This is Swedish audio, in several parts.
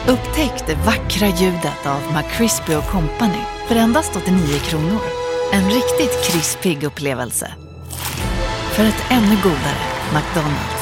Upptäck det vackra ljudet av McCrispy & Company för endast 89 kronor. En riktigt krispig upplevelse. För ett ännu godare McDonald's.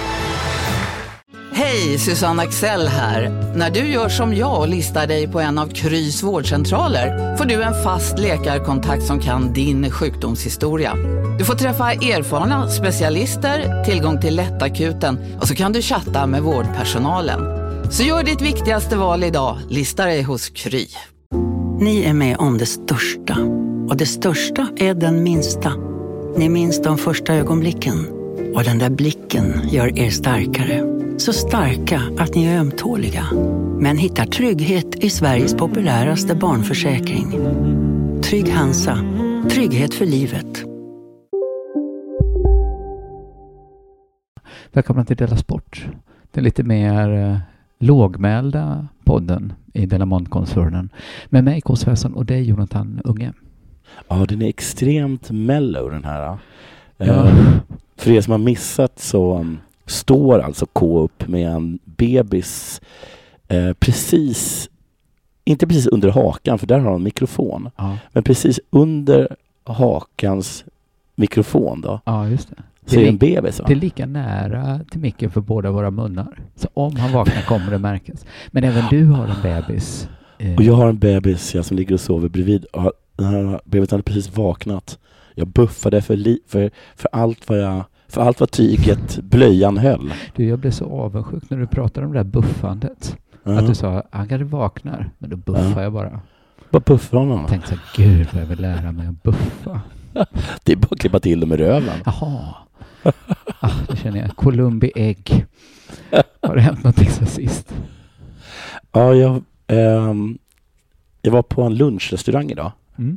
Hej, Susanne Axel här. När du gör som jag och listar dig på en av Krys vårdcentraler får du en fast läkarkontakt som kan din sjukdomshistoria. Du får träffa erfarna specialister, tillgång till lättakuten och så kan du chatta med vårdpersonalen. Så gör ditt viktigaste val idag, lista dig hos Kry. Ni är med om det största. Och det största är den minsta. Ni minns de första ögonblicken. Och den där blicken gör er starkare. Så starka att ni är ömtåliga. Men hittar trygghet i Sveriges populäraste barnförsäkring. Trygg Hansa. Trygghet för livet. Välkomna till Della Sport. Det är lite mer lågmälda podden i Della Mond-koncernen. Med mig, K. Svensson, och dig, Jonathan Unge. Ja, den är extremt mellow den här. Ja. För er som har missat så står alltså K upp med en bebis inte precis under hakan, för där har han en mikrofon. Ja. Men precis under hakans mikrofon då. Ja, just det. Så är det en bebis, va? Det är lika nära till micken för båda våra munnar. Så om han vaknar kommer det märkas. Men även du har en bebis. Och jag har en bebis som ligger och sover bredvid. Och den här bebisen hade precis vaknat. Jag buffade för allt vad tyget blöjan höll. Du, jag blev så avundsjuk när du pratade om det där buffandet. Att du sa, han kanske vaknar. Men då buffar jag bara. Vad buffar honom? Jag tänkte så här, gud vad jag vill lära mig att buffa. Det är bara att klippa till dem i röven. Jaha. Det känner jag. Columbi ägg. Har det hänt någonting så sist? Ja, jag var på en lunchrestaurang idag. Mm.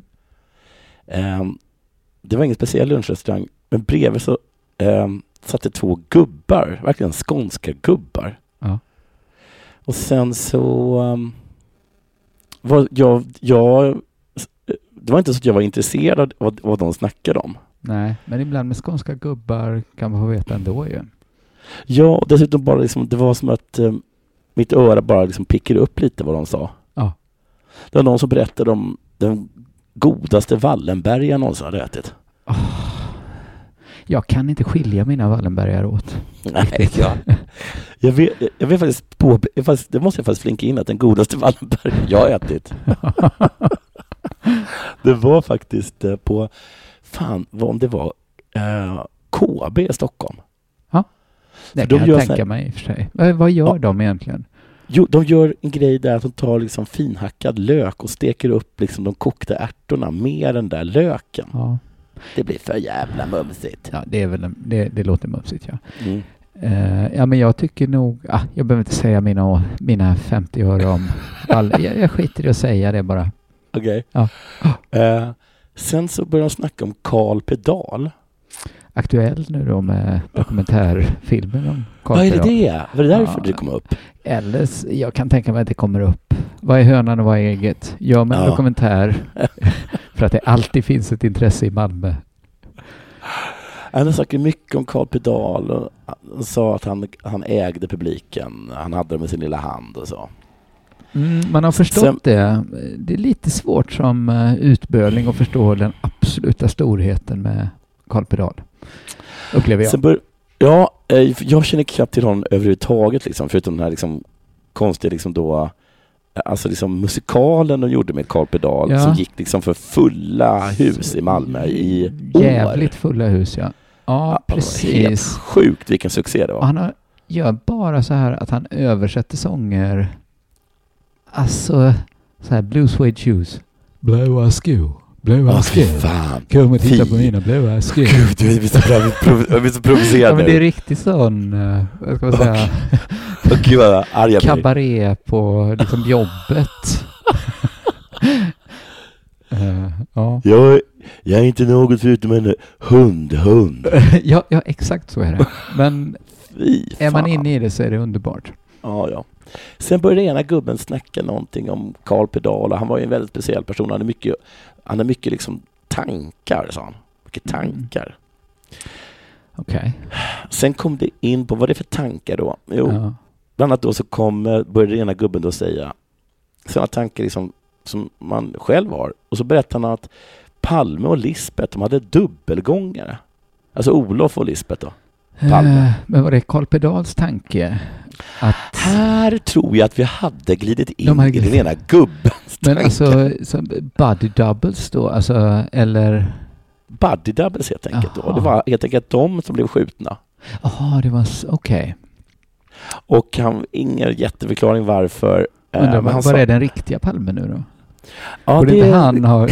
Det var ingen speciell lunchrestaurang, men bredvid så satt det 2 gubbar, verkligen skånska gubbar. Ja. Och sen så var det var inte så att jag var intresserad av vad de snackade om. Nej, men ibland med skånska gubbar kan man få veta ändå ju. Ja, och dessutom bara liksom, det var som att mitt öra bara liksom pickade upp lite vad de sa. Ja. Det var någon som berättade om den godaste Wallenberg jag någonsin hade ätit. Jag kan inte skilja mina Wallenbergare åt. Nej, jag vet faktiskt det måste jag faktiskt flinka in att den godaste Wallenberg jag har ätit. Det var faktiskt på om det var KB i Stockholm. Ja, det kan jag tänka mig i och för sig. Vad gör de egentligen? Jo, de gör en grej där att de tar liksom finhackad lök och steker upp liksom de kokta ärtorna med den där löken. Ja. Det blir för jävla mumsigt. Ja, det är väl det låter mumsigt, ja. Mm. Ja, men jag tycker nog jag behöver inte säga mina 50 öre om jag skiter i att säga det bara. Okej. Ja. Sen så börjar de snacka om Karl Pedal. Aktuell nu då med dokumentärfilmer om Karl Vad är Pedal. det? Var det därför det kom upp? Eller jag kan tänka mig att det kommer upp. Vad är hönan och vad är ägget? Gör mig en dokumentär för att det alltid finns ett intresse i Malmö. Han snackade mycket om Karl Pedal och sa att han ägde publiken. Han hade det med sin lilla hand och så. Man har förstått det. Det är lite svårt som utböling att förstå den absoluta storheten med Karl Pedal. Upplever jag. Jag känner knappt till honom överhuvudtaget liksom, förutom den här liksom konstiga liksom då, alltså liksom musikalen de gjorde med Karl Pedal som gick liksom för fulla hus i Malmö i jävligt fulla hus, ja. Ja, precis. Helt sjukt vilken succé det var. Och han gör bara så här att han översätter sånger, alltså så här blue suede shoes, blåa skor. Blåa skor. Kom och titta på mina blåa skor. Gud, du är så provocerad. Ja, men det är riktigt sån, vad ska man säga, Gud, vad arg kabaré på liksom jobbet. Ja. Jag är inte något förutom en hund. Ja, exakt så är det. Men är man inne i det så är det underbart. Ja. Sen började ena gubben snacka någonting om Karl Pedal. Han var ju en väldigt speciell person. Han har mycket liksom tankar, sa han. Mycket tankar. Okej. Sen kom det in på vad det är för tankar då. Jo, bland annat då så började den ena gubben då säga sådana tankar liksom, som man själv har. Och så berättade han att Palme och Lisbeth, de hade dubbelgångare. Alltså Olof och Lisbeth då. Palme. Men var det Carl Pedals tanke? Att här tror jag att vi hade glidit in i den ena gubbens men tanke. alltså buddy doubles då? Alltså, eller? Buddy doubles helt enkelt då. Det var helt enkelt de som blev skjutna. Jaha, det var okej. Och ingen jätteförklaring varför. Undrar var är den riktiga Palme nu då? Ja, borde inte han ha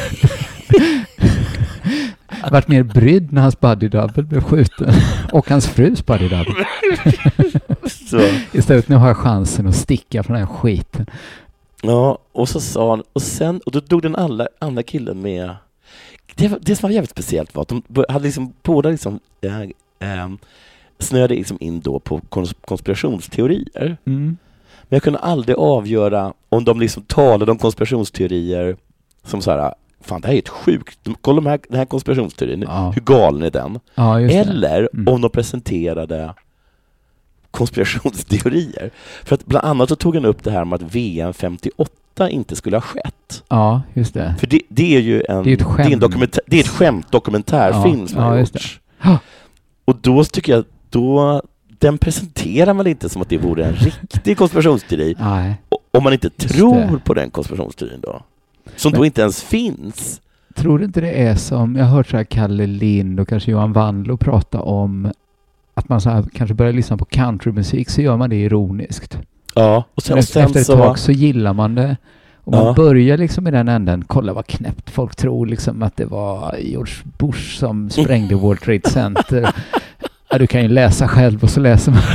varit mer brydd när hans buddy double blev skjuten och hans frus buddy double. Så. Istället nu har jag chansen att sticka från den här skiten. Ja, och så sa han och då dog den andra killen med. Det som var jävligt speciellt var att de hade liksom båda liksom snöade liksom in då på konspirationsteorier. Men jag kunde aldrig avgöra om de liksom talade om konspirationsteorier som så här, fan det här är ett sjukt, kolla den här konspirationsteorin, hur galen är den? Ja, eller om de presenterade konspirationsteorier. För att bland annat så tog han upp det här med att VM 58 inte skulle ha skett. Ja, just det. För det är ju ett skämt dokumentärfilm som har gjorts. Och då tycker jag den presenterar man inte som att det vore en riktig konspirationsteori. Nej. Om man inte tror på den konspirationsteorin då. Som då inte ens finns. Tror du inte det är som, jag har hört så här Kalle Lind och kanske Johan Wandlo prata om att man så här, kanske börjar lyssna på countrymusik, så gör man det ironiskt. Ja. Och sen efter ett tag så gillar man det. Och man börjar liksom i den änden, kolla vad knäppt folk tror liksom att det var George Bush som sprängde World Trade Center. Ja, du kan ju läsa själv och så läser man.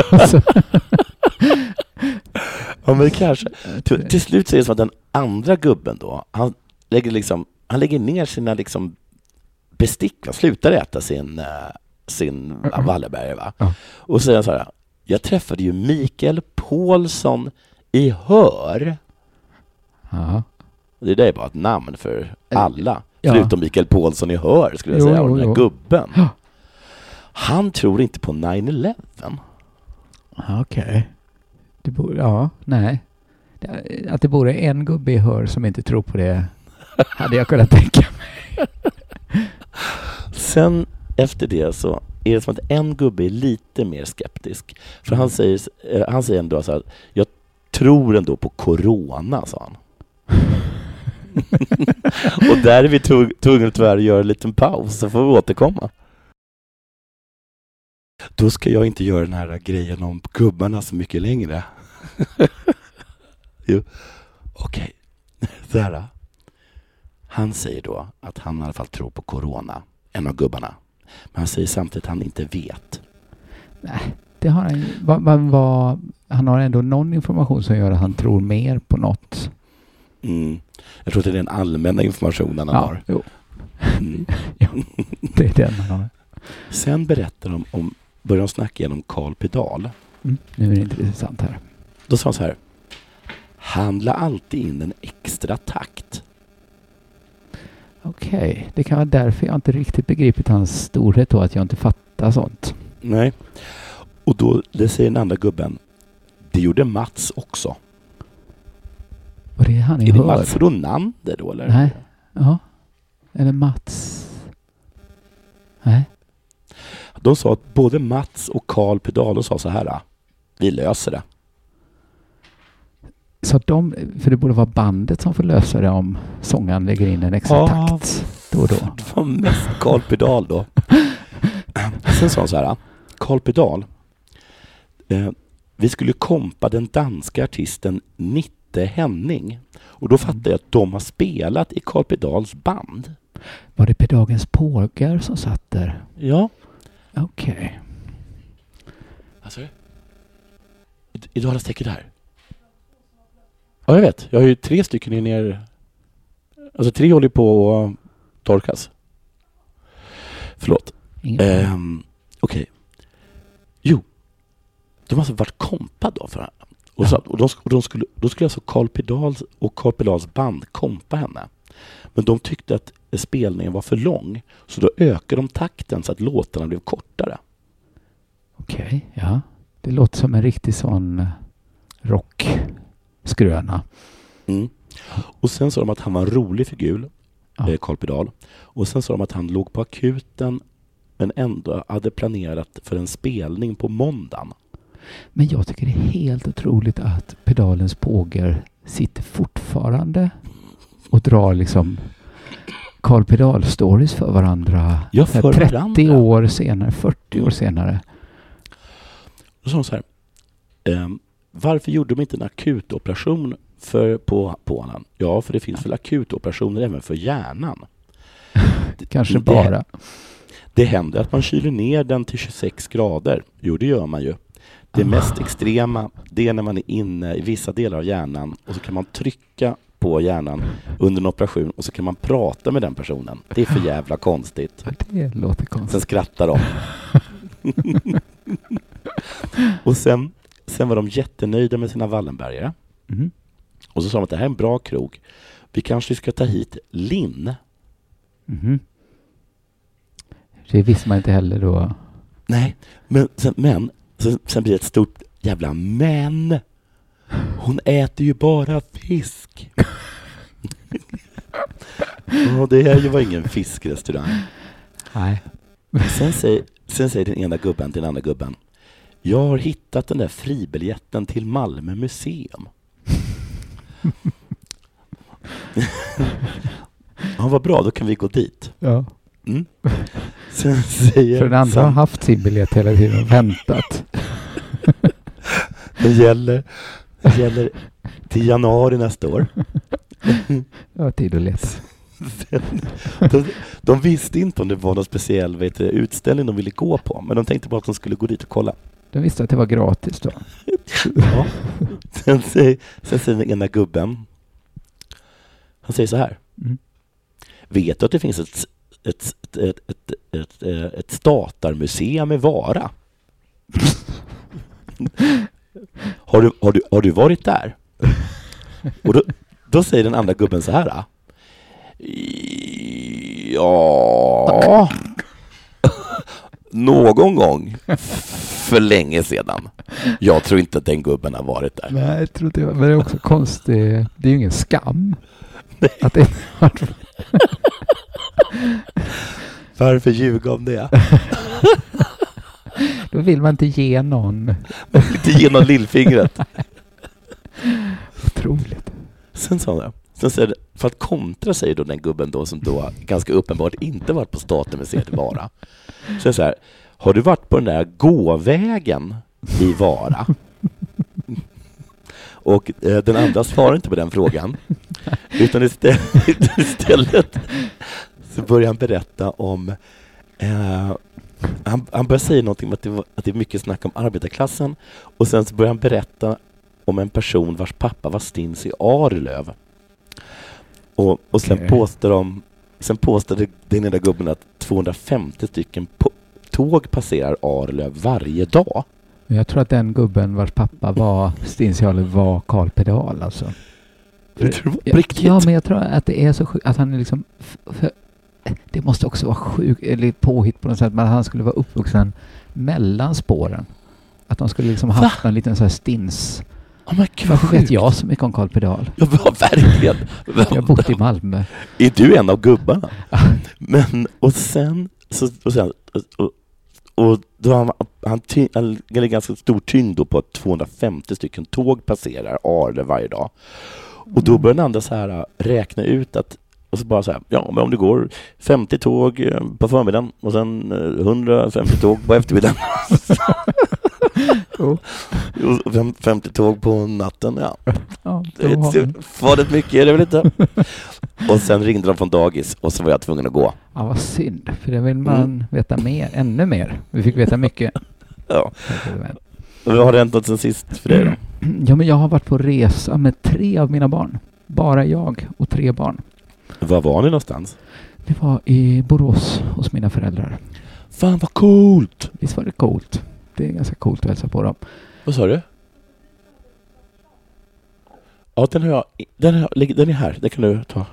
Ja, men kanske. Till slut så är det som att den andra gubben då, han lägger ner sina liksom bestick, han slutar äta sin Wallenberg, va? Och så säger han så här, jag träffade ju Mikael Paulsson i Hör. Ja. Det är bara ett namn för alla. Förutom Mikael Paulsson i Hör, skulle jag säga. Och den här gubben. Ja. Han tror inte på 9/11. Okej. Nej. Att det borde en gubbe i Hör som inte tror på det hade jag kunnat tänka mig. Sen efter det så är det som att en gubbe är lite mer skeptisk. För han säger ändå så här, jag tror ändå på corona, sa han. Och där är vi tvungna tyvärr att göra en liten paus, så får vi återkomma. Då ska jag inte göra den här grejen om gubbarna så mycket längre. Jo. Okej. Så här. Han säger då att han i alla fall tror på corona, en av gubbarna. Men han säger samtidigt att han inte vet. Nej, det har han. Han har ändå någon information som gör att han tror mer på något. Jag tror att det är den allmänna informationen han har. Jo. Ja, det är den han har. Sen berättar de börjar de snacka igenom Carl Pedal. Nu är det intressant här. Då sa han så här: handla alltid in en extra takt. Okej, det kan vara därför jag inte riktigt begripit hans storhet då, att jag inte fattar sånt. Nej. Och då, det säger den andra gubben, det gjorde Mats också. Och det är han i Är det Hör? Mats Ronander då, eller? Nej. Ja. Eller Mats. Nej. De sa att både Mats och Carl Pedal sa så här: vi löser det. Så för det borde vara bandet som får lösa det om sångaren lägger in en extra takt då och då. Det var mest Carl Pedal då. Sen sa han så här: Carl Pedal, vi skulle kompa den danska artisten Nitte Henning. Och då fattade jag att de har spelat i Carl Pedals band. Var det Pedagens pågar som satt där? Ja. Okej. Alltså, idag har jag stäcker där. Ja, jag vet. Jag har ju 3 stycken ner. Alltså 3 håller på att torkas. Förlåt. Okej. Jo. De har alltså varit kompad då för henne. Och då skulle alltså Carl Pedals band kompa henne. Men de tyckte att spelningen var för lång. Så då ökade de takten så att låtarna blev kortare. Okej, ja. Det låter som en riktig sån rockskröna. Mm. Och sen sa de att han var en rolig figur, Carl Pedal. Och sen sa de att han låg på akuten men ändå hade planerat för en spelning på måndagen. Men jag tycker det är helt otroligt att Pedalens pågar sitter fortfarande och drar liksom Carl Pedal-stories för varandra. Ja, för 30 varandra. år senare, 40 år senare. Då sa de så här, varför gjorde de inte en akutoperation på honom? Ja, för det finns väl akutoperationer även för hjärnan. Kanske bara. Det händer att man kyler ner den till 26 grader. Jo, det gör man ju. Det mest extrema, det är när man är inne i vissa delar av hjärnan och så kan man trycka på hjärnan under en operation och så kan man prata med den personen. Det är för jävla konstigt. Det låter konstigt. Sen skrattar de. Och sen var de jättenöjda med sina Wallenbergare. Mm. Och så sa de att det här är en bra krog. Vi kanske ska ta hit Linn. Mm. Det visste man inte heller då. Nej, men sen blir det ett stort jävla men. Hon äter ju bara fisk. Och det här var ingen fiskrestaurang. Nej. Sen säger den ena gubben till den andra gubben: jag har hittat den där fribiljetten till Malmö museum. Ja, vad bra, då kan vi gå dit. Ja. Mm. Sen säger för den andra har haft sin biljett hela tiden och väntat. Det gäller till januari nästa år. Jag har tid att leta. De visste inte om det var någon speciell utställning de ville gå på, men de tänkte bara att de skulle gå dit och kolla. De visste att det var gratis då. Ja. Sen säger den ena gubben, han säger så här: vet du att det finns ett statarmuseum i Vara? Har du varit där? Och då säger den andra gubben så här: ja, någon gång för länge sedan. Jag tror inte att den gubben har varit där. Nej, jag tror inte. Men det är också konstigt. Det är ju ingen skam. Nej. Att det Varför ljuga om det? Då vill man inte ge någon. Man vill inte ge någon lillfingret. Otroligt. Sen sa han, för att kontra sig då den gubben då som då ganska uppenbart inte varit på Statenmuseet i Vara. Så här: har du varit på den där gåvägen i Vara? Och den andra svarar inte på den frågan. Utan istället så börjar han berätta om han börjar säga någonting om att det är mycket snack om arbetarklassen, och sen så börjar han berätta om en person vars pappa var stins i Arlöv. Och sen påstår den ena gubben att 250 stycken tåg passerar Arlöv varje dag. Jag tror att den gubben vars pappa var stins i Arlöv var Carl Pedal alltså. Ja, men jag tror att det är så sjukt att han är liksom det måste också vara sjukt eller påhitt på något sätt, men han skulle vara uppvuxen mellan spåren. Att de skulle liksom haft en liten så här stins. Varför vet jag så mycket om Carl Pedal? Ja, verkligen. Jag har bott i Malmö. Är du en av gubbarna? Men och då han lägger ganska stor tyngd då på att 250 stycken tåg passerar Arlöv varje dag. Och då börjar den andra så här räkna ut att, och så bara så här: ja, men om det går 50 tåg på förmiddagen och sen 150 tåg på eftermiddagen. Och 50 tåg på natten, ja. Var det mycket, är det väl inte? Och sen ringde de från dagis och så var jag tvungen att gå. Ja, vad synd, för det vill man veta mer, ännu mer. Vi fick veta mycket. Ja. Vad har hänt något sen sist för dig då? Ja, men jag har varit på resa med 3 av mina barn. Bara jag och 3 barn. Var var ni någonstans? Det var i Borås hos mina föräldrar. Fan vad coolt! Visst var det coolt? Det är ganska coolt att hälsa på dem. Vad sa du? Ja, den är här. Det kan du ta.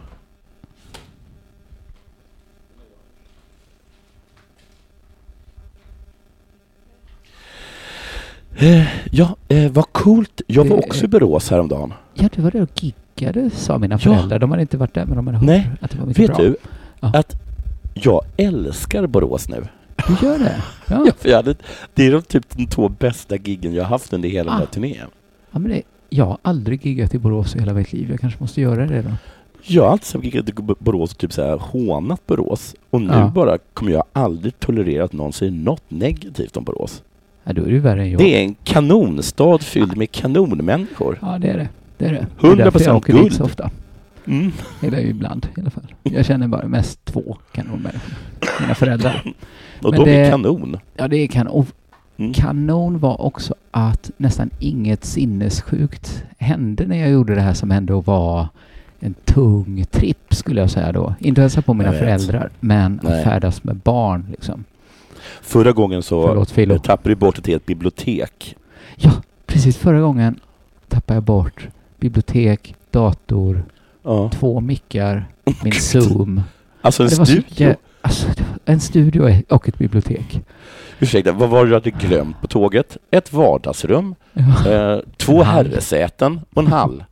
Vad coolt. Jag var också i Borås häromdagen. Ja, du var där och giggade, sa mina föräldrar. De hade inte varit där, men de hade hört att det var mycket bra. Vet du att jag älskar Borås nu? Du gör det? Ja. För det är de 2 bästa giggen jag haft under hela den här turnén. Ja, men jag har aldrig giggat i Borås i hela mitt liv. Jag kanske måste göra det då. Jag har alltid giggat i Borås och typ så här hånat Borås. Och nu bara kommer jag aldrig tolerera att någon säger något negativt om Borås. Ja, då är det värre än jag. Det är en kanonstad fylld med kanonmänniskor. Ja, det är det. Det är det. 100% jag åker guld. dit så ofta. Eller ibland i alla fall. Jag känner bara mest 2 kanonmänniskor. Mina föräldrar. Och men de är kanon. Ja, det är kanon. Kanon var också att nästan inget sinnessjukt hände när jag gjorde det här som ändå var en tung tripp, skulle jag säga då. Inte hälsa på mina föräldrar, men att färdas med barn liksom. Förra gången så tappade du bort ett helt bibliotek. Ja, precis. Förra gången tappade jag bort bibliotek, dator, 2 mickar, min Zoom. Alltså en studio? En studio och ett bibliotek. Ursäkta, vad var det du hade glömt på tåget? Ett vardagsrum, 2 herresäten och en hall.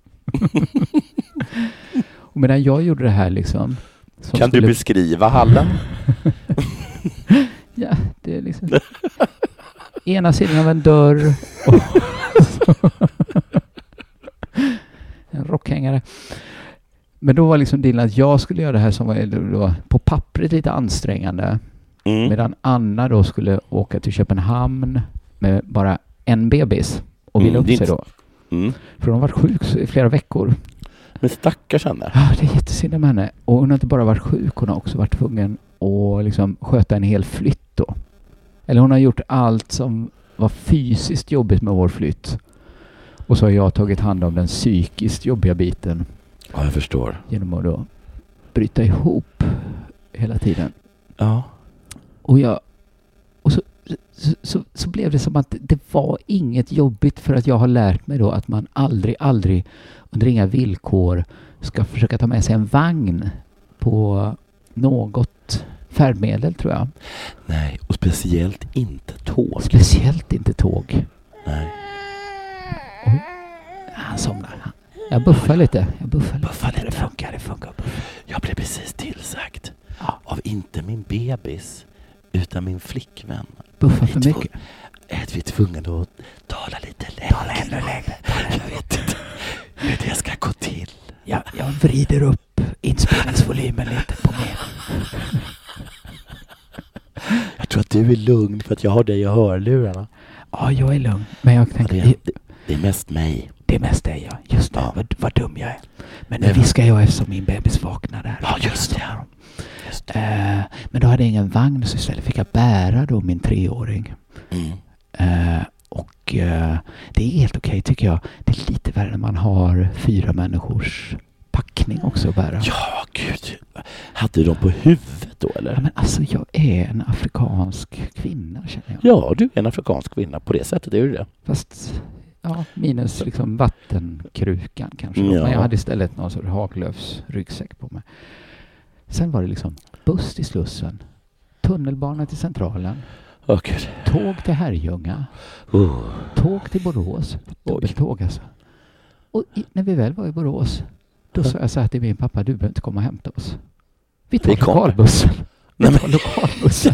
Och medan jag gjorde det här liksom... Kan du beskriva hallen? Ja, det är liksom... ena sidan av en dörr och en rockhängare. Men då var liksom dealen att jag skulle göra det här som var på pappret lite ansträngande. Medan Anna då skulle åka till Köpenhamn med bara en bebis och vila upp sig då. För hon har varit sjuk i flera veckor. Men stackars henne. Ja, det är jättesynd med henne. Och hon har inte bara varit sjuk, hon har också varit tvungen att liksom sköta en hel flytt då. Eller hon har gjort allt som var fysiskt jobbigt med vår flytt. Och så har jag tagit hand om den psykiskt jobbiga biten. Ja, jag förstår. Genom att då bryta ihop hela tiden. Ja. Och så blev det som att det var inget jobbigt, för att jag har lärt mig då att man aldrig under inga villkor ska försöka ta med sig en vagn på något färdmedel, tror jag. Nej, och speciellt inte tåg. Speciellt inte tåg. Nej. Han somnar. Jag buffar lite. Det funkar. Jag blev precis tillsagt av inte min bebis utan min flickvän. Buffa för mycket. Vi är tvungna att tala lite längre. Jag vet inte hur det ska gå till. Jag vrider upp inspelningsvolymen lite på mig. Jag tror att du är lugn för att jag har dig i hörlurarna. Ja, jag är lugn. Men jag tänker... Det är mest mig. Det är mest dig, ja. Just det. Vad dum jag är. Men nu viskar jag eftersom min bebis vaknar där. Ja, just det. Men då hade jag ingen vagn, så istället fick jag bära då min 3-åring. Och det är helt okej, tycker jag. Det är lite värre när man har 4 människors packning också att bära. Ja, gud. Hade du dem på huvudet då, eller? Ja, men alltså jag är en afrikansk kvinna, känner jag. Ja, du är en afrikansk kvinna. På det sättet är du det. Fast... Ja, minus liksom vattenkrukan kanske. Ja. Men jag hade istället någon sorts Haglöfs ryggsäck på mig. Sen var det liksom buss till Slussen, tunnelbana till Centralen, tåg till Herrljunga, tåg till Borås, dubbeltåg alltså. Och när vi väl var i Borås, då sa jag så här till min pappa: du behöver inte komma och hämta oss. Vi tar lokalbussen. Lokalbussen.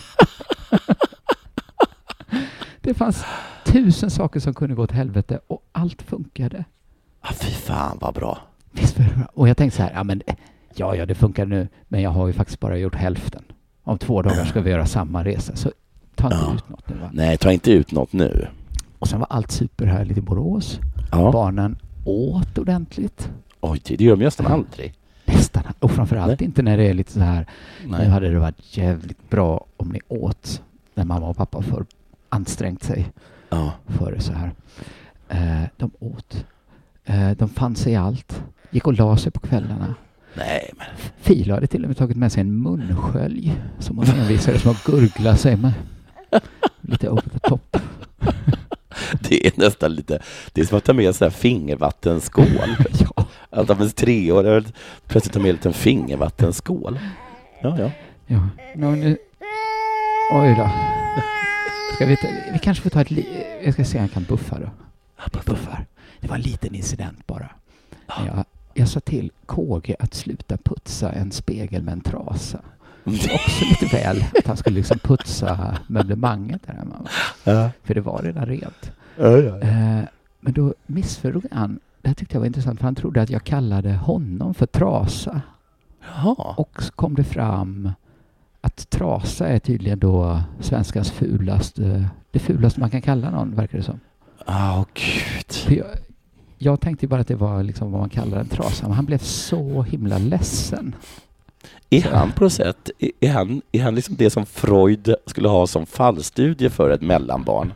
Det fanns 1000 saker som kunde gå åt helvete och allt funkade. Fy fan vad bra. Visst var det bra. Och jag tänkte så här, ja, det funkar nu, men jag har ju faktiskt bara gjort hälften. Om 2 dagar ska vi göra samma resa, så ta inte ut något nu, va? Nej, ta inte ut något nu. Och sen var allt superhärligt i Borås. Barnen åt ordentligt. Oj, det gör de nästan aldrig. Nästan, och framförallt inte när det är lite så här. Nu hade det varit jävligt bra om ni åt när mamma och pappa för ansträngt sig före så här. De åt. De fann sig i allt. Gick och la sig på kvällarna. Nej, men... Filo hade till och med tagit med sig en munskölj som hon envisades som att gurgla sig med. Lite over the top. Det är nästan lite... Det är som att ta med en fingervattenskål. Ja. Att av en 3-åring plötsligt ta med en fingervattenskål. Ja. Nu... Oj då. vi kanske får ta jag ska se om jag kan buffa då. Buffar. Det var en liten incident bara. Jag sa till KG att sluta putsa en spegel med en trasa. Också lite väl att han skulle liksom putsa möblemanget där hemma. Ja. För det var redan rent. Ja. Men då missförstod han. Det här tyckte jag var intressant, för han trodde att jag kallade honom för trasa. Jaha. Och så kom det fram att trasa är tydligen då svenskans det fulaste man kan kalla någon, verkar det som. Gud. Jag tänkte bara att det var liksom vad man kallar en trasa, men han blev så himla ledsen. Är han på sätt, är han liksom det som Freud skulle ha som fallstudie för ett mellanbarn?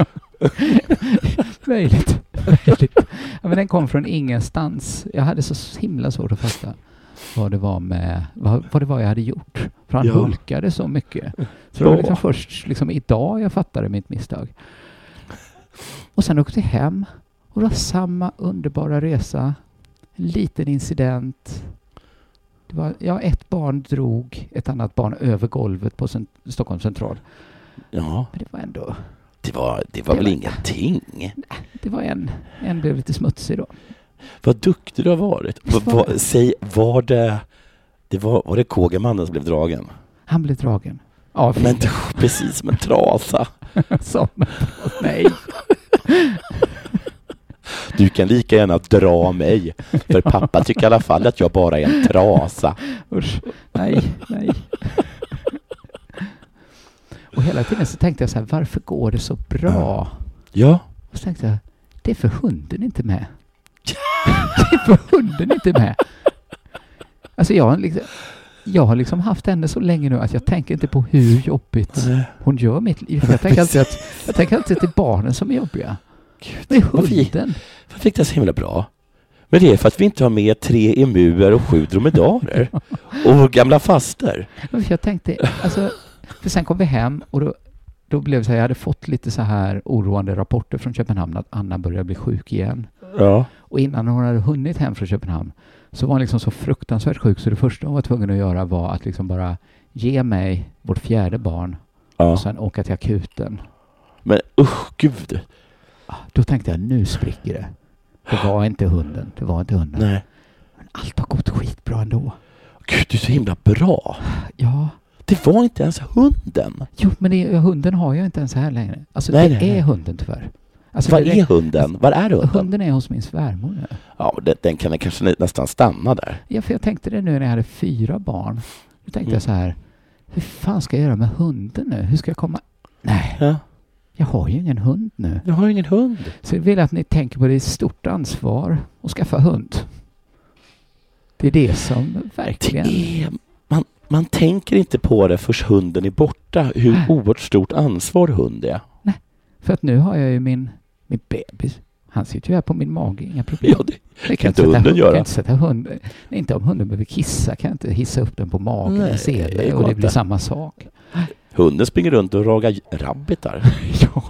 Möjligt. Ja, men den kom från ingenstans. Jag hade så himla svårt att fatta vad det var jag hade gjort. För han hulkade så mycket. Så det var liksom först liksom idag jag fattade mitt misstag. Och sen åkte jag hem. Och det var samma underbara resa. En liten incident. Det var, ett barn drog ett annat barn över golvet på Stockholms central. Ja. Men det var ändå... Det var väl ingenting? Det var en blev lite smutsig då. Vad duktig du har varit. Var det KG-mannen som blev dragen? Han blev dragen. Ja, men precis som en trasa. Nej. Du kan lika gärna dra mig. För pappa tycker i alla fall att jag bara är en trasa. Usch, nej. Och hela tiden så tänkte jag så här, varför går det så bra? Ja. Och så tänkte jag, det är för hunden inte med. Det är för hunden inte med. Alltså jag har liksom haft henne så länge nu att jag tänker inte på hur jobbigt hon gör mitt liv. Jag tänker alltid att det är barnen som är jobbiga. Det är hunden. Vad fick det så himla bra? Men det är för att vi inte har med 3 emuer och 7 dromedarer. Och gamla faster. Jag tänkte, alltså, för sen kom vi hem och då blev det så här, jag hade fått lite så här oroande rapporter från Köpenhamn att Anna började bli sjuk igen. Ja. Och innan hon hade hunnit hem från Köpenhamn så var hon liksom så fruktansvärt sjuk, så det första hon var tvungen att göra var att liksom bara ge mig vårt 4:e barn och sen åka till akuten. Men gud. Då tänkte jag, nu spricker det. Det var inte hunden. Nej. Men allt har gått skitbra ändå. Gud, du är så himla bra. Ja. Det var inte ens hunden. Jo, men hunden har jag inte ens här längre. Alltså nej. Är hunden tyvärr. Alltså, Var är hunden? Var är hunden? Hunden är hos min svärmor nu. Ja, den kan kanske nästan stanna där. Ja, för jag tänkte det nu när jag hade 4 barn. Då tänkte jag så här, hur fan ska jag göra med hunden nu? Hur ska jag komma... Nej. Ja. Jag har ju ingen hund nu. Jag har ingen hund. Så jag vill att ni tänker på det stort ansvar att skaffa hund. Det är det som verkligen... Man tänker inte på det förrän hunden är borta. Hur oerhört stort ansvar hund är. Nej, för att nu har jag ju min bebis. Han sitter ju här på min mage, inga problem. Ja, det kan inte hunden göra. Kan inte sätta hunden. Inte om hunden behöver kissa kan jag inte hissa upp den på magen och se det. Och det blir samma sak. Hunden springer runt och ragar rabbitar. Ja.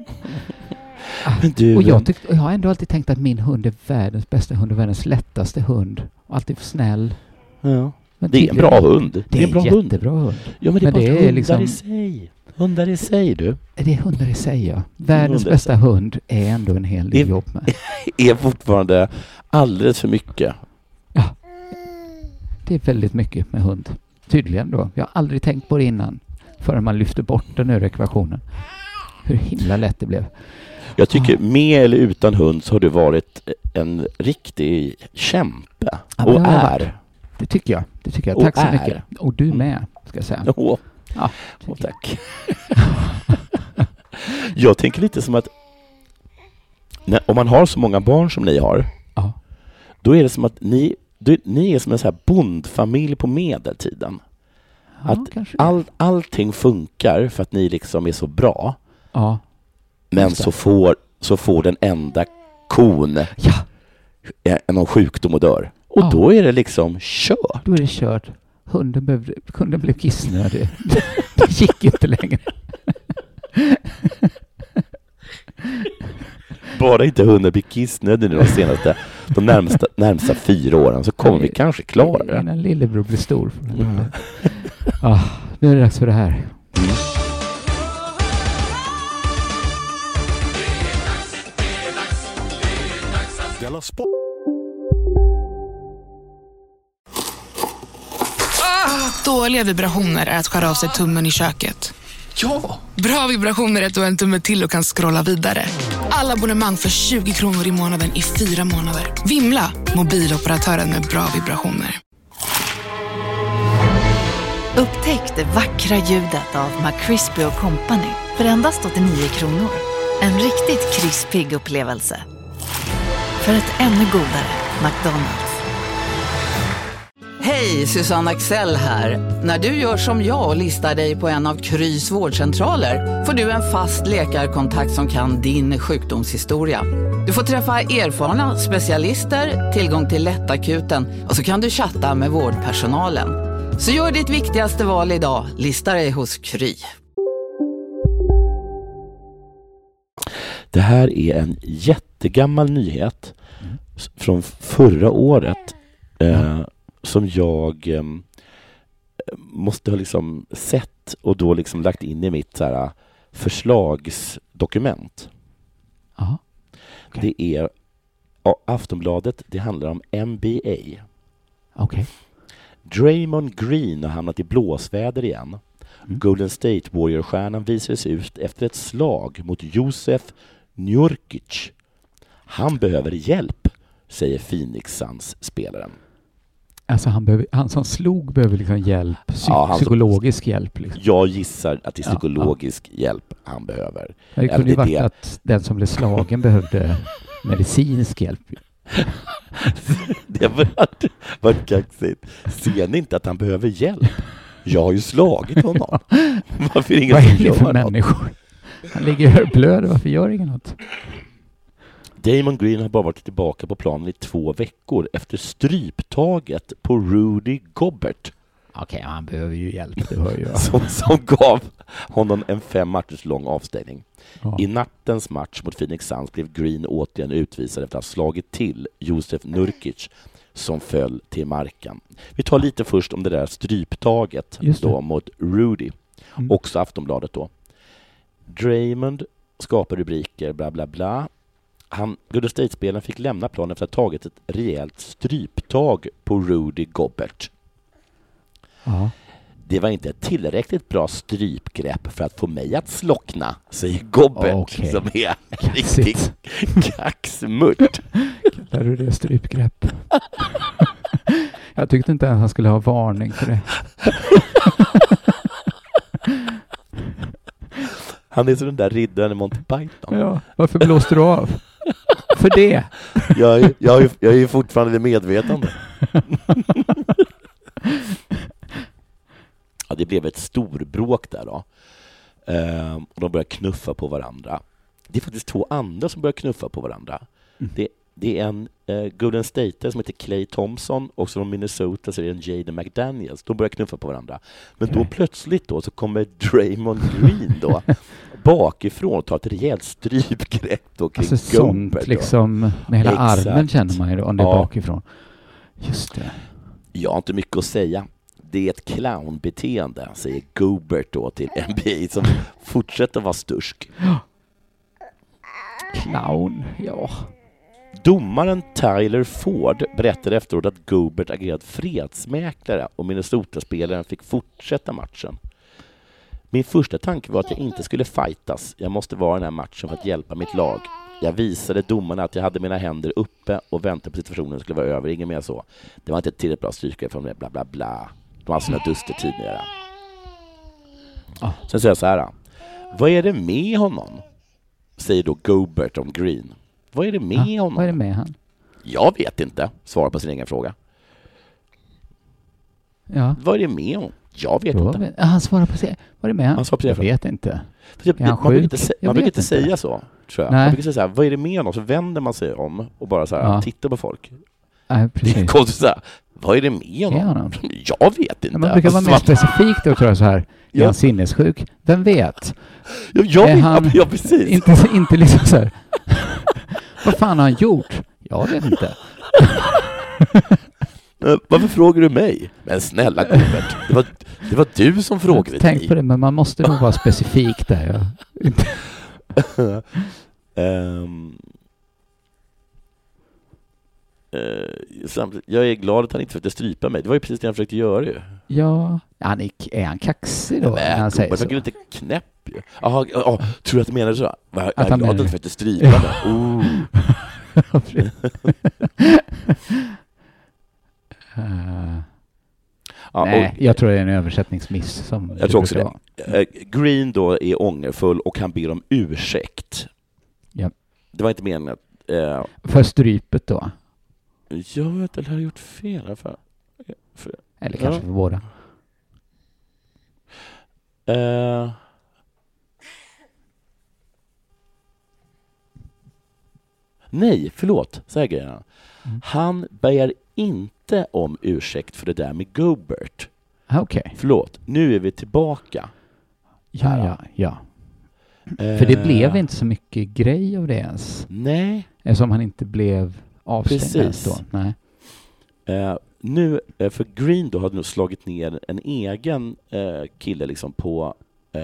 Och jag har ändå alltid tänkt att min hund är världens bästa hund och världens lättaste hund. Och alltid för snäll. Ja. Men det är en bra hund. Det är en bra jättebra hund. Ja, men det är bara hundar liksom... i sig. Hundar i sig, du. Det är hundar i sig, ja. Världens bästa hund är ändå en hel del jobb med. Är fortfarande alldeles för mycket. Ja. Det är väldigt mycket med hund. Tydligen då. Jag har aldrig tänkt på det innan. Förrän man lyfter bort den ur ekvationen. Hur himla lätt det blev. Jag tycker med eller utan hund så har du varit en riktig kämpe. Ja, och är. Det tycker jag. Tack så mycket. Och du med, ska jag säga. Tack. Jag tänker lite som att om man har så många barn som ni har, då är det som att ni är som en så här bondfamilj på medeltiden. Att allting funkar för att ni liksom är så bra. Ja. Men så får den enda kon någon sjukdom och dör. Och då är det liksom kört. Då är det kört. Hunden blev kissnödig. Det gick inte längre. Bara inte hunden blir kissnödig de närmsta 4 åren så kommer vi kanske klara det. Innan lillebror blir stor. Nu är det dags för det här. Della Sport. Dåliga vibrationer är att skära av sig tummen i köket. Ja! Bra vibrationer är att du har en tumme till och kan scrolla vidare. Alla abonnemang för 20 kronor i månaden i 4 månader. Vimla! Mobiloperatören med bra vibrationer. Upptäck det vackra ljudet av McCrispy & Company för endast 89 kronor. En riktigt krispig upplevelse. För ett ännu godare McDonald's. Hej, Susanne Axel här. När du gör som jag och listar dig på en av Krys vårdcentraler får du en fast läkarkontakt som kan din sjukdomshistoria. Du får träffa erfarna specialister, tillgång till lättakuten och så kan du chatta med vårdpersonalen. Så gör ditt viktigaste val idag, lista dig hos Kry. Det här är en jättegammal nyhet från förra året som jag måste ha liksom sett och då liksom lagt in i mitt så här förslagsdokument. Aha. Okay. Det är Aftonbladet, det handlar om NBA. Okay. Draymond Green har hamnat i blåsväder igen. Golden State Warrior-stjärnan visades ut efter ett slag mot Jusuf Nurkic. Han behöver hjälp, säger Phoenix Suns-spelaren. Alltså han som slog behöver liksom hjälp, psykologisk hjälp. Liksom. Jag gissar att det är psykologisk hjälp han behövver. Det kunde ju varit att den som blev slagen behövde medicinsk hjälp. Det var kaxigt. Ser ni inte att han behöver hjälp? Jag har ju slagit honom. Varför är ingen Vad är som det för gör människor? Han ligger och blöder, varför gör ingen något? Draymond Green har bara varit tillbaka på planen i 2 veckor efter stryptaget på Rudy Gobert. Okej, han behöver ju hjälp, det hör jag. som gav honom en 5 matchers lång avstängning. Ja. I nattens match mot Phoenix Suns blev Green återigen utvisad efter att ha slagit till Jusuf Nurkic som föll till marken. Vi tar lite först om det där stryptaget då mot Rudy. Också Aftonbladet då. Draymond skapar rubriker, bla bla bla. Golden State-spelaren fick lämna planen efter att ha tagit ett rejält stryptag på Rudy Gobert. Ja. Det var inte ett tillräckligt bra strypgrepp för att få mig att slockna, säger Gobert, som är riktigt kaxmurt. Kallar du det strypgrepp? Jag tyckte inte ens han skulle ha varning för det. Han är så den där riddaren i Monty Python. Ja, varför blåste du av? För det. Jag är ju fortfarande medvetande. Ja, det blev ett storbråk där då. Och de börjar knuffa på varandra. Det är faktiskt 2 andra som börjar knuffa på varandra. Det är en Golden State som heter Klay Thompson, och från Minnesota så är det en Jaden McDaniels. De börjar knuffa på varandra. Men då plötsligt då så kommer Draymond Green då bakifrån och tar ett rejält strypgrepp då kring alltså Gobert. Sånt liksom med hela armen känner man ju då, om det är bakifrån. Just det. Jag har inte mycket att säga. Det är ett clownbeteende, säger Gobert då till NBA som fortsätter vara stursk. Clown, ja. Domaren Tyler Ford berättade efteråt att Gobert agerat fredsmäklare och Minnesota-spelaren fick fortsätta matchen. Min första tanke var att jag inte skulle fightas. Jag måste vara i den här matchen för att hjälpa mitt lag. Jag visade domarna att jag hade mina händer uppe och väntade på situationen skulle vara över. Ingen mer så. Det var inte ett tillräckligt bra styrka från mig, bla bla bla. De har sina duster tidigare. Sen säger jag så här. Vad är det med honom? Säger då Gobert om Green. Vad är det med honom? Vad är det med han? Jag vet inte. Svarar på sin egen fråga. Ja. Vad är det med honom? Jag vet inte. Han svarar på sig. Vad är det med han? Jag vet inte. Man brukar inte säga så, tror jag. Man brukar säga så här, vad är det med honom? Så vänder man sig om och bara så här, tittar på folk. Nej, precis. Det är konstigt så här, vad är det med honom? Jag vet inte. Man brukar vara mer specifikt och tror jag så här, är han sinnessjuk? Vem vet? Ja, precis. Inte liksom så här, vad fan har han gjort? Jag vet inte. Varför frågar du mig? Men snälla Gobert, det var du som frågade mig. Tänk på det, men man måste nog vara specifik där. Jag är glad att han inte försökte strypa mig. Det var ju precis det han försökte göra ju. Ja, är han kaxig då? Men han säger så. Han inte knäpp ju. Jaha, tror du att du menar så? Jag är han glad att han inte försökte strypa mig. Nej, jag tror det är en översättningsmiss. Som jag tror också det. Green då är ångerfull och han ber om ursäkt. Ja. Det var inte meningen att... för strypet då? Jag vet inte, jag har gjort fel. Eller kanske för båda. Nej, förlåt, säger jag. Han ber inte om ursäkt för det där med Gobert. Okej. Förlåt, nu är vi tillbaka. Ja. För det blev inte så mycket grej av det ens. Nej. Eftersom han inte blev avstängd ens då. Nej. Nu, för Green då hade nog slagit ner en egen kille liksom på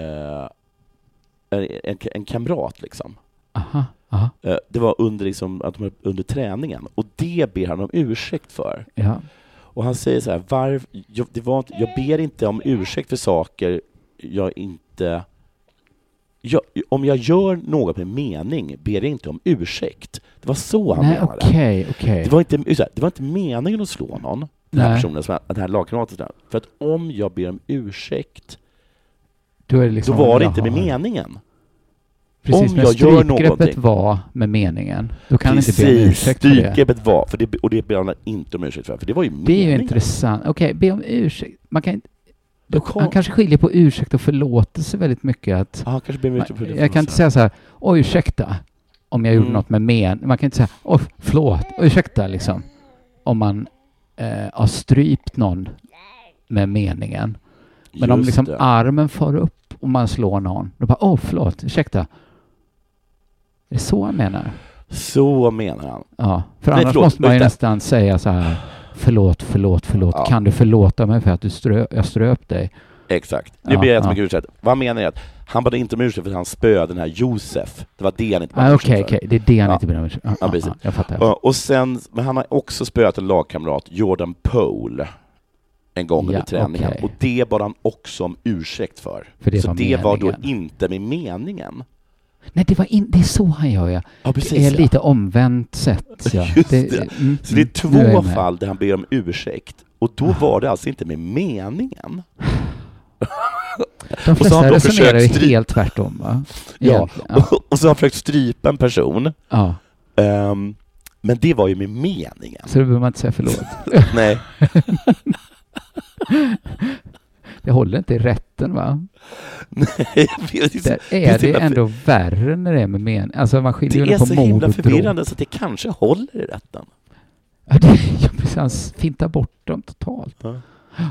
en kamrat liksom. Aha. Det var under träningen och det ber han om ursäkt för. Ja. Och han säger så här, jag ber inte om ursäkt för saker jag inte... om jag gör något med mening ber jag inte om ursäkt. Det var så han menade. Okej. Det var inte meningen att slå någon, den här personen, den här lagkamraten. För att om jag ber om ursäkt då var det inte med meningen. Precis, om jag gör någonting var med meningen, då kan inte be om ursäkt för det. Strypgreppet var, och det ber han inte om ursäkt för det var ju meningen. Det är ju intressant. Okej, be om ursäkt. Man kan inte... Han kanske skiljer på ursäkt och förlåtelse väldigt mycket. Jag kan inte säga så här, ursäkta, om jag gjorde något med man kan inte säga, förlåt, ursäkta liksom. Om man har strypt någon med meningen. Men om liksom armen far upp och man slår någon, då bara, förlåt, ursäkta. Är det så han menar? Så menar han. Ja, för annars måste man ju nästan säga så här, förlåt. Ja. Kan du förlåta mig för att jag ströp dig? Exakt. Nu ber jag jättemycket ursäkt. Vad menar jag? Han bad inte om ursäkt för att han spöade den här Josef. Det var det han inte bad om ursäkt för. Okej. Det är det han inte bad om ursäkt. Ja, precis. Jag fattar. Och sen, men han har också spöat en lagkamrat, Jordan Poole, en gång under träningen. Och det bad han också om ursäkt för. Så det var då inte med meningen. Nej, det är så han gör, ja. Precis, det är lite omvänt sätt. Ja. Just det. Så det är två fall där han ber om ursäkt. Och då var det alltså inte med meningen. De flesta resonerar ju helt tvärtom, va? Och så har han försökt strypa en person. Ja. Men det var ju med meningen. Så då behöver man inte säga förlåt. Nej. Det håller inte i rätten, va? Nej, är det ändå värre när det är med mening. Alltså man skiljer det är på så himla förvirrande så att det kanske håller i rätten. Ja, det är precis, finta bort dem totalt. Ja.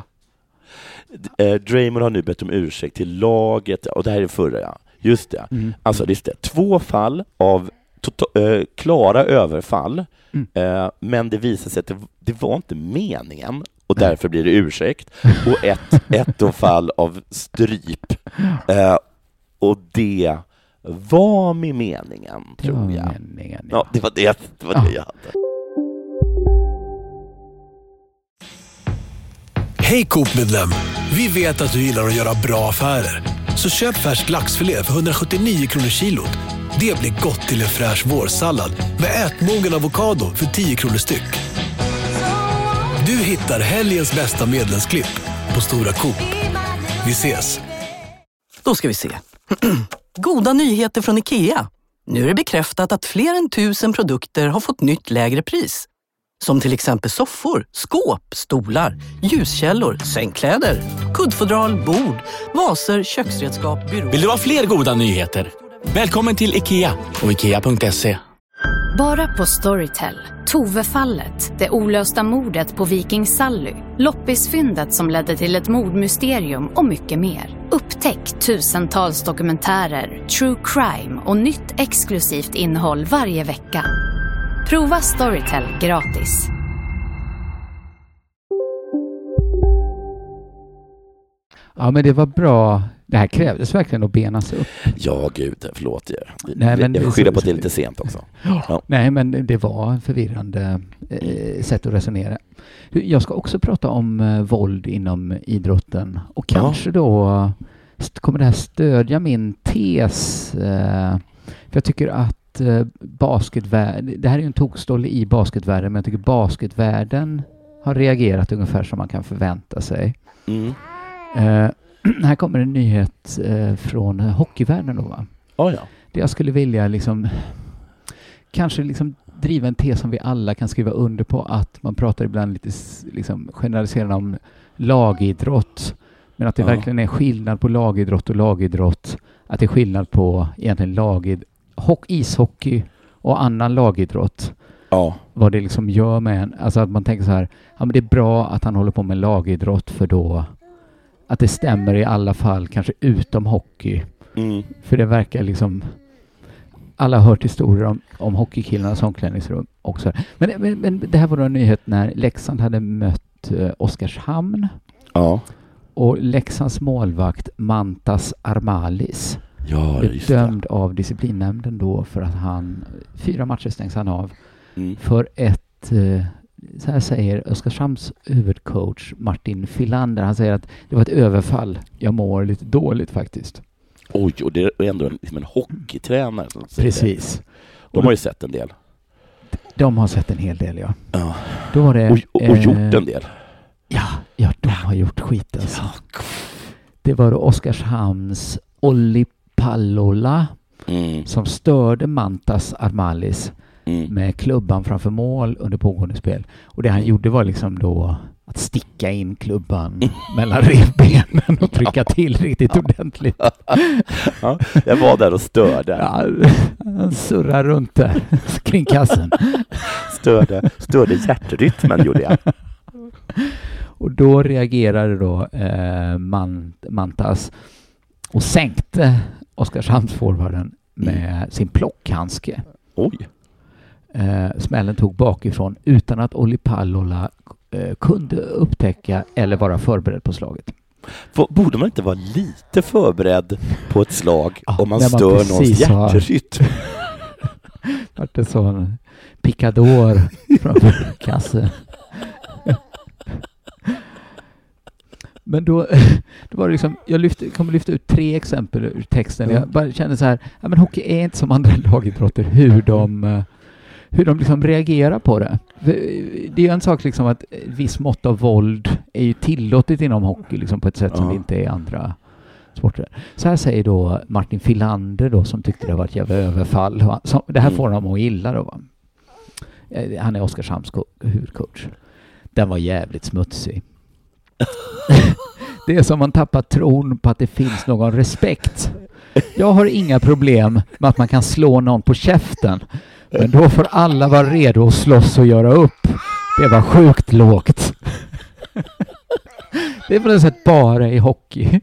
Draymond har nu bett om ursäkt till laget, och det här är förra, ja. Just det. Alltså det är 2 fall av klara överfall, men det visar sig att det var inte meningen. Och därför blir det ursäkt. Och ett fall av stryp. Och det var med meningen, tror jag. Ja, det var det jag hade. Hej Coop-medlem! Vi vet att du gillar att göra bra affärer. Så köp färsk laxfilé för 179 kronor kilot. Det blir gott till en fräsch vårsallad med ätmogen avokado för 10 kronor styck. Du hittar helgens bästa medlemsklipp på Stora Coop. Vi ses! Då ska vi se. Goda nyheter från IKEA. Nu är det bekräftat att fler än 1000 produkter har fått nytt lägre pris. Som till exempel soffor, skåp, stolar, ljuskällor, sängkläder, kuddfodral, bord, vaser, köksredskap, byråer. Vill du ha fler goda nyheter? Välkommen till IKEA och IKEA.se. Bara på Storytel. Tove-fallet, det olösta mordet på Viking Sally, loppisfyndet som ledde till ett mordmysterium och mycket mer. Upptäck tusentals dokumentärer, true crime och nytt exklusivt innehåll varje vecka. Prova Storytel gratis. Ja, men det var bra Det här krävdes verkligen att benas upp. Ja, gud, förlåt. Nej, men jag vill skilja på att det är lite sent också. Ja. Nej, men det var en förvirrande sätt att resonera. Jag ska också prata om våld inom idrotten. Och kanske då kommer det här stödja min tes. För jag tycker att det här är ju en tokstolle i basketvärlden, men jag tycker basketvärlden har reagerat ungefär som man kan förvänta sig. Här kommer en nyhet från hockeyvärlden då, va? Ja. Det jag skulle vilja kanske driva en tes som vi alla kan skriva under på, att man pratar ibland lite generaliserande om lagidrott, men att det verkligen är skillnad på lagidrott och lagidrott, att det är skillnad på egentligen ishockey och annan lagidrott. Ja. Vad det gör med en, alltså att man tänker så här, ja men det är bra att han håller på med lagidrott, för då att det stämmer i alla fall, kanske utom hockey. För det verkar alla har hört historier om hockeykillarnas omklädningsrum också. Men det här var då en nyhet när Leksand hade mött Oskarshamn. Ja. Och Leksands målvakt Mantas Armalis är dömd av disciplinnämnden då för att 4 matcher stängs han av för ett, så här säger Oskarshamns huvudcoach Martin Filander. Han säger att det var ett överfall. Jag mår lite dåligt faktiskt. Oj, och det är ändå en hockeytränare som säger. Precis. De har ju sett en del. De har sett en hel del, ja. Då var det, och gjort en del. Ja, de har gjort skit alltså. Det var då Oskarshamns Olli Pallola som störde Mantas Armalis med klubban framför mål under pågående spel. Och det han gjorde var då att sticka in klubban mellan revbenen och trycka till riktigt ordentligt. Ja, jag var där och störde. Ja, han surrar runt där kring kassen. Störde hjärtrytmen gjorde jag. Och då reagerade då Mantas och sänkte Oskarshamnsforwarden med sin plockhandske. Oj. Smällen tog bakifrån utan att Olli Pallola kunde upptäcka eller vara förberedd på slaget. Borde man inte vara lite förberedd på ett slag om man stör någons hjärtrytm? Vart det sån picador framför kassen. Men då var det jag kommer lyfta ut 3 exempel ur texten. Jag bara kände så här, men hockey är inte som andra lagidrotter, hur de reagerar på det. Det är ju en sak att ett visst mått av våld är ju tillåtet inom hockey på ett sätt som det inte är i andra sporter. Så här säger då Martin Filander då, som tyckte det var ett jävla överfall. Det här får honom att illa då, va? Han är Oskarshamns huvudcoach. Den var jävligt smutsig. Det är som man tappar tron på att det finns någon respekt. Jag har inga problem med att man kan slå någon på käften, men då får alla vara redo att slåss och göra upp. Det var sjukt lågt. Det är på något sätt bara i hockey.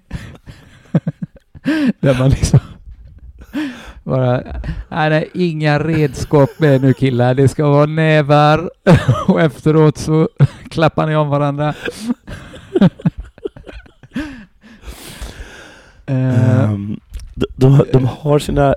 Där man bara, nej, inga redskap med nu killar. Det ska vara nävar. Och efteråt så klappar ni om varandra. De har sina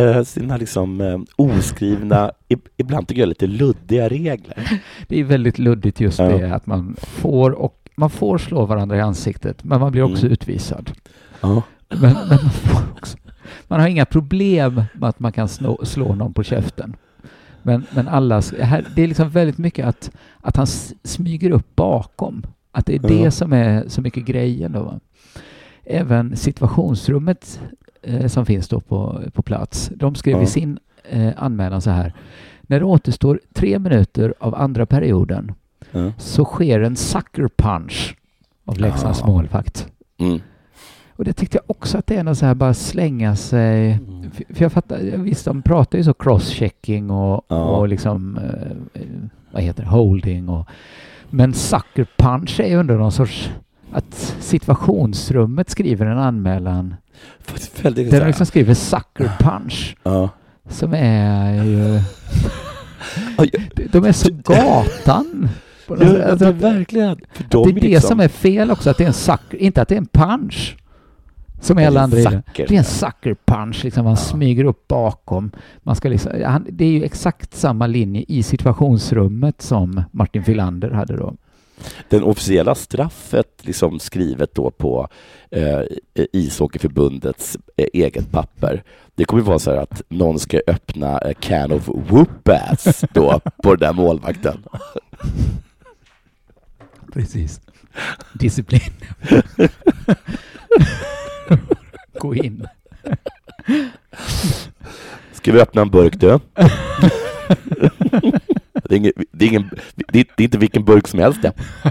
oskrivna, ibland tycker jag lite luddiga regler. Det är väldigt luddigt just det att man får slå varandra i ansiktet, men man blir också utvisad. Men man har inga problem med att man kan slå någon på käften. Men alla, det är väldigt mycket att han smyger upp bakom. Att det är det som är så mycket grejen då. Även situationsrummet som finns då på plats. De skrev i sin anmälan så här: när det återstår 3 minuter av andra perioden så sker en sucker punch av Leksands målvakt. Och det tyckte jag också att det är något så här, bara slänga sig. För jag fattar, visst de pratar ju så crosschecking och vad heter det, holding men sucker punch är ju under någon sorts, att situationsrummet skriver en anmälan där de skriver sucker punch som är ju de är så gatan verkligen. Det är det som är fel också, att det är en sucker, inte att det är en punch. Som i alla andra idrott. Det är en sucker punch. Liksom, man smyger upp bakom. Man ska liksom, det är ju exakt samma linje i situationsrummet som Martin Filander hade då. Den officiella straffet liksom skrivet då på ishockeyförbundets eget papper. Det kommer vara så här att någon ska öppna a can of whoop-ass då på den där målvakten. Precis. Disciplin. Gå in. Ska vi öppna en burk då? Det är inte vilken burk som helst.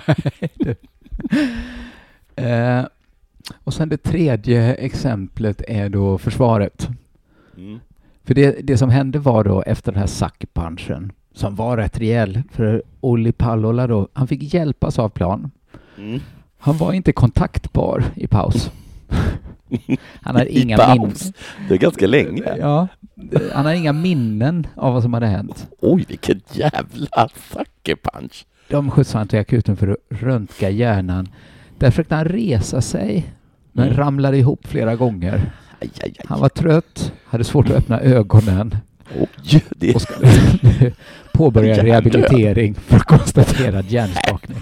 Och sen det tredje exemplet är då försvaret. För det som hände var då efter den här sucker-punchen som var rätt rejäl, för Olli Pallola då, han fick hjälpas av plan. Han var inte kontaktbar i paus. Han hade inga minnen. Det är ganska länge. Ja, han har inga minnen av vad som hade hänt. Oj, vilken jävla sucker punch. De skjutsade han till akuten för att röntga hjärnan. Där försökte han resa sig, men ramlade ihop flera gånger. Han var trött, hade svårt att öppna ögonen. Och ska påbörja rehabilitering för att konstatera hjärnskakning.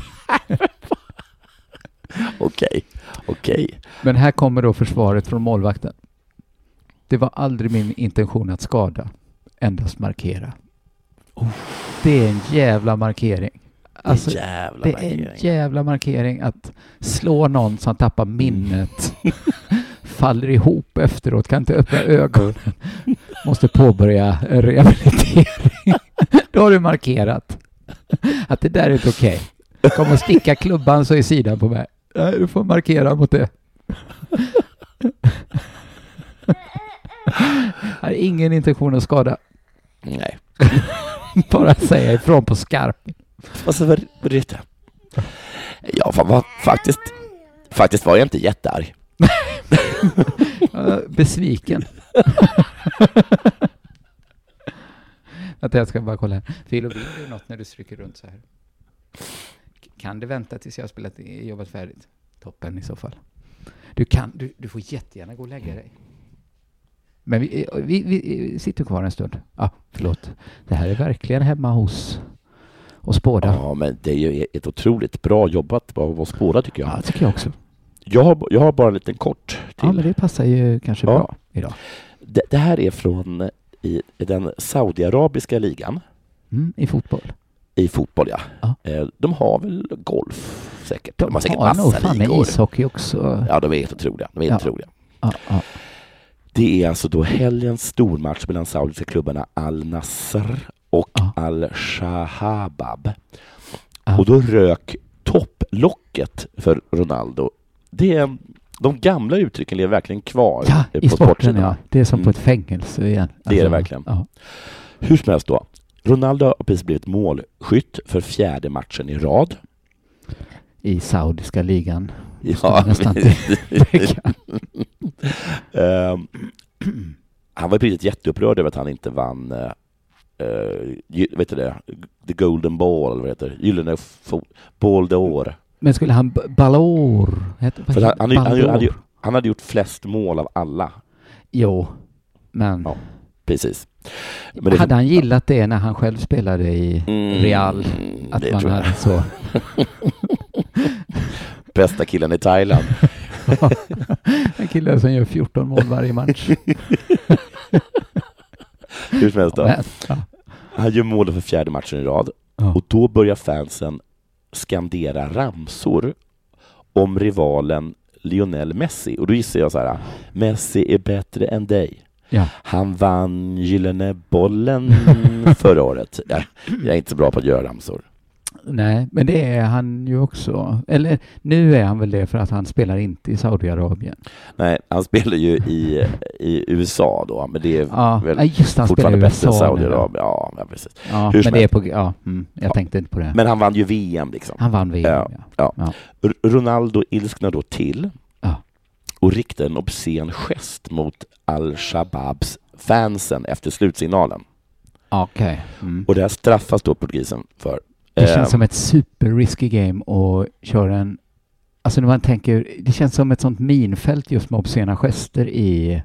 Okej. Men här kommer då försvaret från målvakten. Det var aldrig min intention att skada, endast markera. Det är en jävla markering. Alltså, det är en jävla markering att slå någon som tappar minnet, faller ihop efteråt, kan inte öppna ögonen, måste påbörja rehabilitering. Då har du markerat att det där är inte okej. Kom och sticka klubban så i sidan på mig. Nej, du får markera mot det. Jag har ingen intention att skada. Nej. Bara säga ifrån på skarp. Alltså, vad är det? Ja, faktiskt var jag inte jättearg. Besviken. Jag ska bara kolla här. Filo, vill du något när du stryker runt så här? Kan det vänta tills jag har jobbat färdigt? Toppen i så fall. Du får jättegärna gå och lägga dig. Men vi sitter kvar en stund. Förlåt. Det här är verkligen hemma hos båda. Ja, men det är ju ett otroligt bra jobbat av oss båda, tycker jag. Ja, tycker jag också. Jag har bara en liten kort till. Ja, men det passar ju kanske bra idag. Det här är från i den saudiarabiska ligan. I fotboll. I fotboll, ja. De har väl golf säkert. De har säkert nog fan med ishockey också. Ja, de är helt otroliga. Det är alltså då helgens stormatch mellan saudiska klubbarna Al-Nassr och Al-Shahabab. Och då rök topplocket för Ronaldo. De gamla uttrycken lever verkligen kvar. Ja, i sporten, ja. Det är som på ett fängelse igen. Det är det verkligen. Ja. Hur som helst då. Ronaldo har precis blivit målskytt för 4:e matchen i rad. I saudiska ligan. Ja. Han var precis jätteupprörd över att han inte vann vet du det? The Golden Ball, eller vad heter det? Gyllene Ball d'Or. Men skulle han Ballor? Han hade gjort flest mål av alla. Jo, men... Ja, precis. Men hade han gillat det när han själv spelade i Real? Att man hade så... Bästa killen i Thailand. En kille som gör 14 mål varje match. Hur som helst då. Han gör mål för 4:e matchen i rad. Och då börjar fansen skandera ramsor om rivalen Lionel Messi. Och då gissar jag så här: Messi är bättre än dig. Ja. Han vann Gyllene bollen förra året. Jag är inte så bra på att göra ramsor. Nej, men det är han ju också. Eller nu är han väl det för att han spelar inte i Saudiarabien. Nej, han spelar ju i USA då, men det är väl just han fortfarande bättre än Saudiarabien. Ja, precis. Ja, men det är på jag tänkte inte på det. Men han vann ju VM liksom. Han vann VM, ja. Ronaldo ilsknar då till och riktar en obscen gest mot Al-Shababs fansen efter slutsignalen. Okej. Och det här straffas då portugisen för. Det känns som ett super risky game och köra en Alltså när man tänker, det känns som ett sånt minfält just med obscena gester i...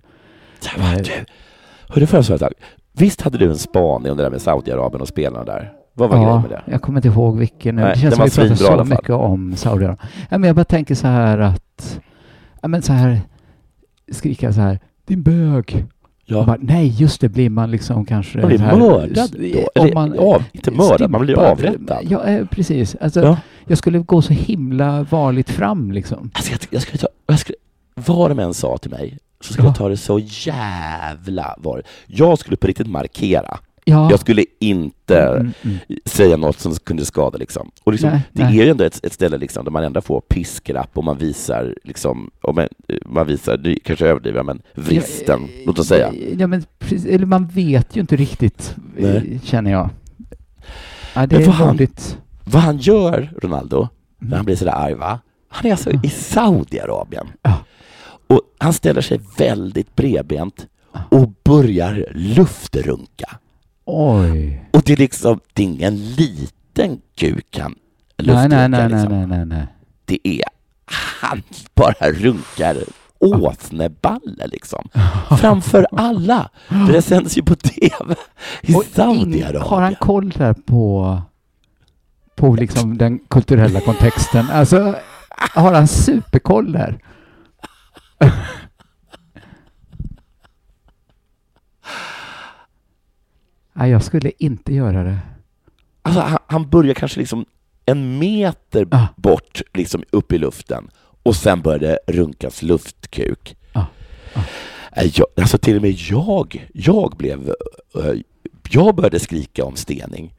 Hörde förra ett tag. Visst hade du en spaning om det där med Saudiarabien och spelarna där? Vad var grejen med det? Jag kommer inte ihåg vilken. Nej, det känns som vi pratar så mycket om Saudiarabien. Ja, men jag bara tänker så här att... Ja, men så här... Skrika så här, din bög. Ja. Bara, nej, just det, blir man liksom kanske... Man blir mördad då. Inte mördad, man blir avrättad. Ja, precis. Alltså, jag skulle gå så himla varligt fram liksom. Alltså, jag skulle vad de än sa till mig så skulle jag ta det så jävla var. Jag skulle på riktigt markera. Ja. Jag skulle inte säga något som kunde skada liksom. Och liksom, det är ju ändå ett ställe liksom, där man ändå får piskrapp och man visar liksom, man visar, det kanske överdriver, men vristen, låt oss säga. Ja, men precis, eller man vet ju inte riktigt, känner jag. Ja, det är vad han gör, Ronaldo, när han blir sådär arg, va? Han är alltså i Saudiarabien. Och han ställer sig väldigt bredbent och börjar luftrunka. Oj. Och det är liksom, det är ingen liten kuk han luftrunka. Nej. Det är, han bara runkar åsneballer liksom. Framför alla. Det sänds ju på tv i Saudiarabien. Har han koll där på liksom den kulturella kontexten? Alltså, har han superkoll där? Nej, jag skulle inte göra det. Alltså, han börjar kanske liksom 1 meter bort liksom upp i luften och sen började runkas luftkuk. Alltså till och med jag började skrika om stening.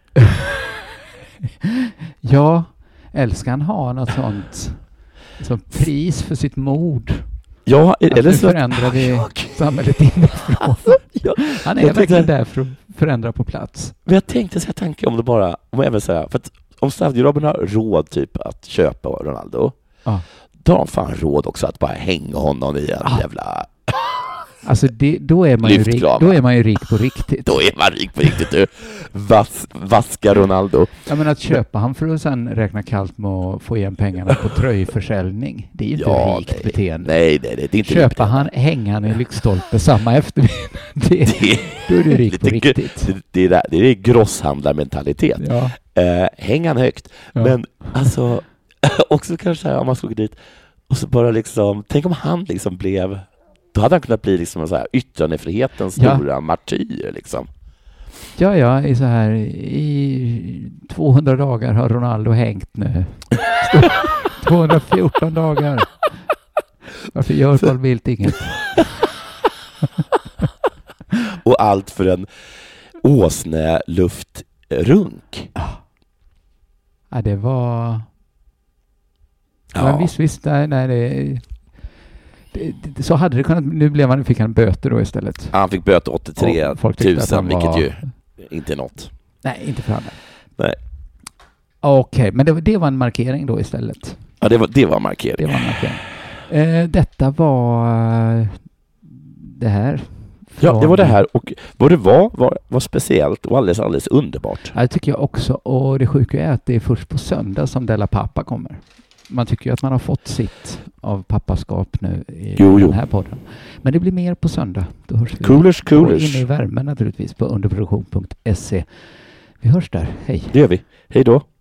Ja, älskar han ha något sånt som pris för sitt mord? Ja, eller så förändrade samhället inifrån. Han är verkligen där för att förändra på plats. Men jag tänkte så här tanke om det bara, om jag även säga, för att om Saudiarabien har råd typ att köpa Ronaldo, då har de fan råd också att bara hänga honom i en jävla... Alltså då är man ju rik på riktigt. Då är man rik på riktigt, du. Vaska Ronaldo. Ja, men att köpa han för att sen räkna kallt med att få igen pengarna på tröjförsäljning, det är ju inte rikt beteende. Nej, det är inte köpa han, hänga han i lyktstolpe samma eftermiddag. Då är du rik på riktigt. Det är grosshandlarmentalitet. Ja. Häng han högt. Ja. Men alltså, också kanske här, om man skulle gå dit och så bara liksom, tänk om han liksom blev... Då hade han kunnat bli liksom en så här yttrandefrihetens stora martyr liksom. Ja, i 200 dagar har Ronaldo hängt nu. 214 dagar. Varför gör Carl Bildt inget? Och allt för en åsneluftrunk. Ja, det var... Ja. Men visst, nej, så hade det kunnat, nu fick han böter då istället. Han fick böter 83 000, vilket ju inte är något. Nej, inte för alla. Nej. Okej, men det var en markering då istället. Ja, det var en markering. Det var en markering. Detta var det här. Ja, det var det här, och vad det var speciellt och alldeles underbart. Ja, det tycker jag också, och det sjuka är att det är först på söndag som Della Pappa kommer. Man tycker ju att man har fått sitt av pappaskap nu i den här podden. Men det blir mer på söndag. Då hörs vi. Coolers. Inne i värmen naturligtvis på underproduktion.se. Vi hörs där. Hej. Det gör vi. Hej då.